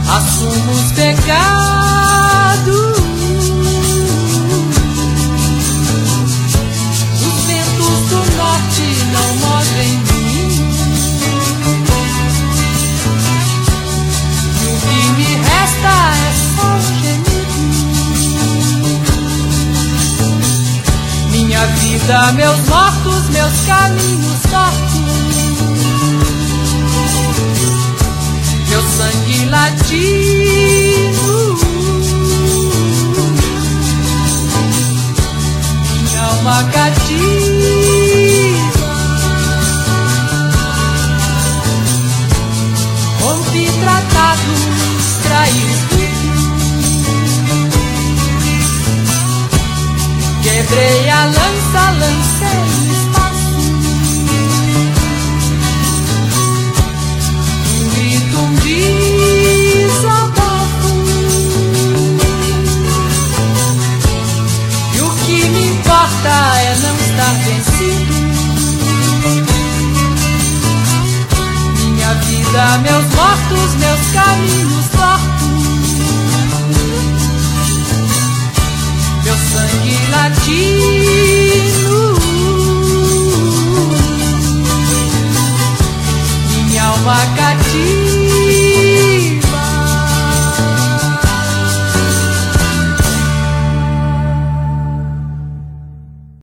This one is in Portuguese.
assumo os pecados. Os ventos do norte não movem mim, e o que me resta é só um gemido. Minha vida, meus mortos, meus caminhos tortos, meu sangue latino, minha alma cativa, rompi tratados, traí tudo, quebrei a lança, lancei